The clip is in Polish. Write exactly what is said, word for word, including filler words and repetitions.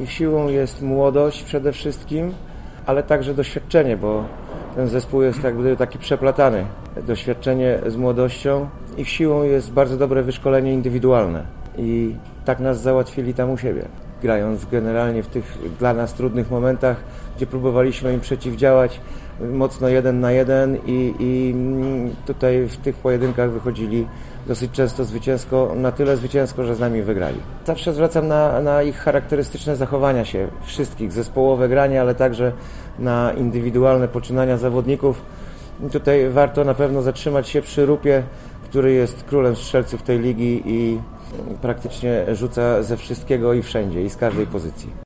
Ich siłą jest młodość przede wszystkim, ale także doświadczenie, bo ten zespół jest jak gdyby taki przeplatany. Doświadczenie z młodością. Ich siłą jest bardzo dobre wyszkolenie indywidualne i tak nas załatwili tam u siebie. Grając generalnie w tych dla nas trudnych momentach, gdzie próbowaliśmy im przeciwdziałać mocno jeden na jeden i, i tutaj w tych pojedynkach wychodzili dosyć często zwycięsko, na tyle zwycięsko, że z nami wygrali. Zawsze zwracam na, na ich charakterystyczne zachowania się wszystkich, zespołowe granie, ale także na indywidualne poczynania zawodników. I tutaj warto na pewno zatrzymać się przy Rupie, który jest królem strzelców tej ligi i praktycznie rzuca ze wszystkiego i wszędzie i z każdej pozycji.